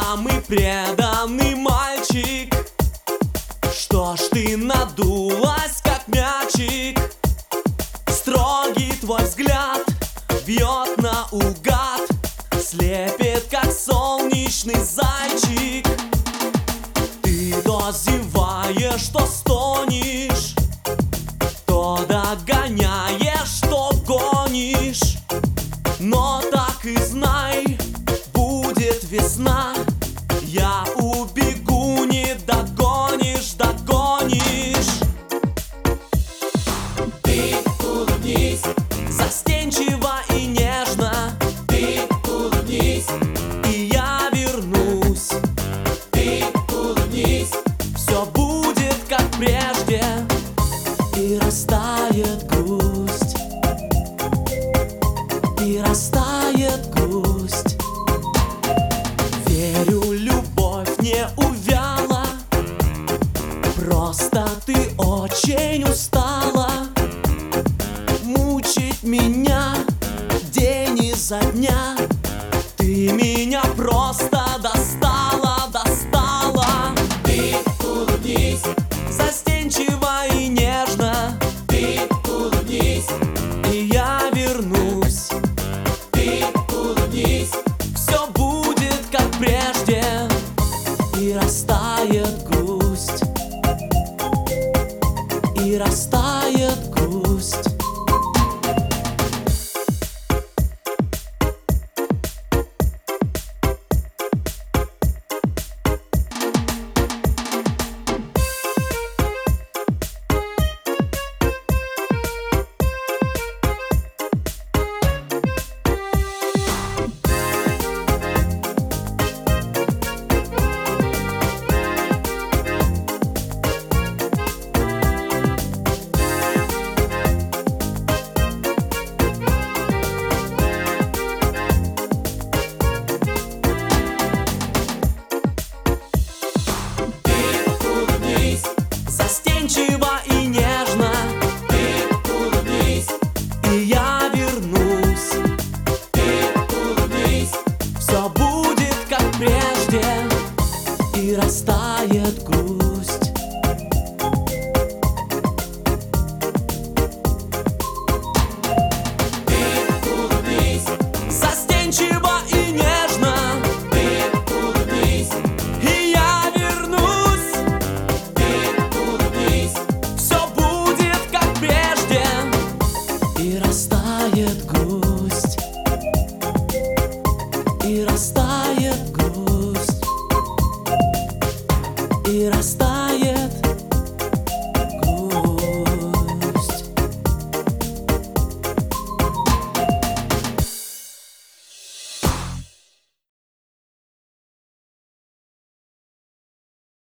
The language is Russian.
самый преданный мальчик. Что ж ты надулась, как мячик? Строгий твой взгляд бьет наугад, слепит, как солнечный зайчик. Ты то зеваешь, то стонешь, то догоняешь, то гонишь. Но так и знай, будет весна, я убегу, не догонишь, догонишь. Ты улыбнись, Застенчиво и нежно, ты улыбнись, и я вернусь. ты улыбнись, Все будет как прежде, и растает грусть, и растает грусть. Верю, любовь не увяла, просто ты очень устала мучить меня день изо дня. Ты меня просто достала, достала. ты улыбнись, Застенчиво и нежно, ты улыбнись, и я вернусь. ты улыбнись, Все будет как прежде, и растает грусть, и растает грусть. Застенчиво и нежно, ты улыбнись, и я вернусь. ты улыбнись, Все будет как прежде, и растает грусть. ты улыбнись, Застенчиво и нежно, ты улыбнись, и я вернусь. ты улыбнись, Все будет как прежде, и растает грусть, и растает грусть, и растает.